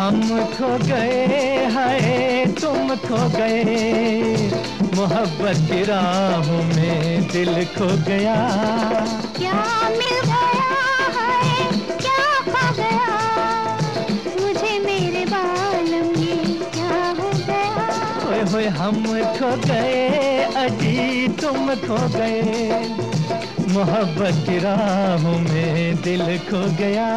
हम खो गए हाय तुम खो गए, मोहब्बत की राहों में दिल खो गया। क्या मिल गया है, क्या खो गया, मुझे मेरे बालम ये क्या हो गया। होए होए हम खो गए अजी तुम खो गए, मोहब्बत की राहों में दिल खो गया।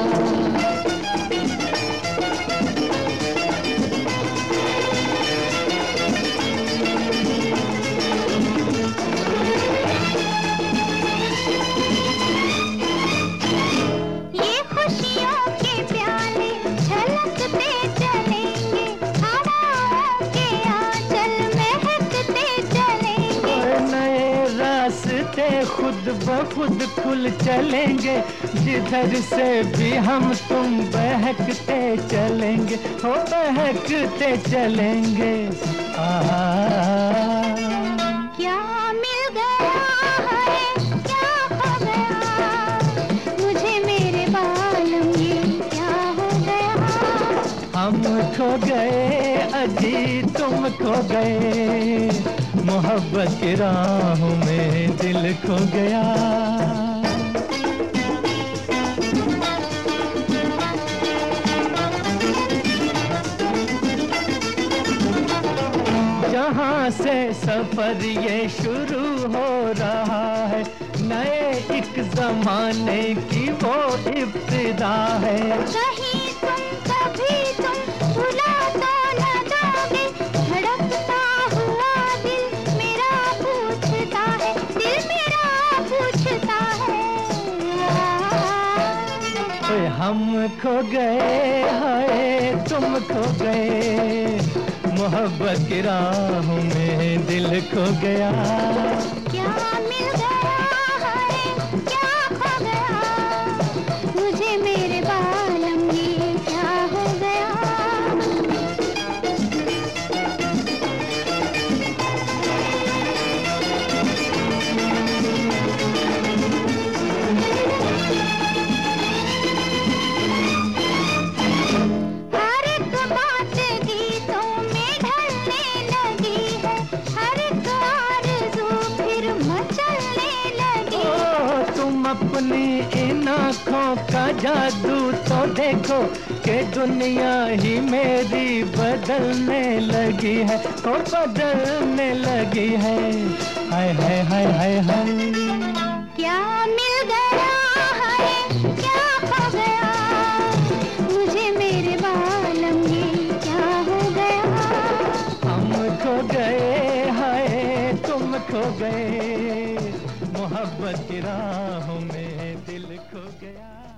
खुद ब खुद खुल चलेंगे, जिधर से भी हम तुम बहकते चलेंगे, हो बहकते चलेंगे। क्या मिल गया है, क्या खो गया, मुझे मेरे बालम ये क्या हो गया। हम खो गए अजी तुम खो गए, मोहब्बत की राहों में दिल खो गया। जहाँ से सफर ये शुरू हो रहा है, नए एक जमाने की वो इब्तिदा है। कहीं तुम कभी तुम भुला तो न दोगे, धड़कता हुआ दिल मेरा पूछता है, दिल मेरा पूछता है। हम खो गए हाय तुम खो गए, मोहब्बत की राहों में दिल खो गया। क्या मिल गया है, क्या खो गया, मुझे मेरे बालम ये क्या हो गया। अपनी इन आँखों का जादू तो देखो, कि दुनिया ही मेरी बदलने लगी है, और बदलने लगी है। हाय हाय हाय हाय हाय। क्या मिल गया है, क्या खो गया, मुझे मेरे बालम ये क्या हो गया। हम खो गए हाय तुम खो गए, मोहब्बत की राहों में दिल खो गया।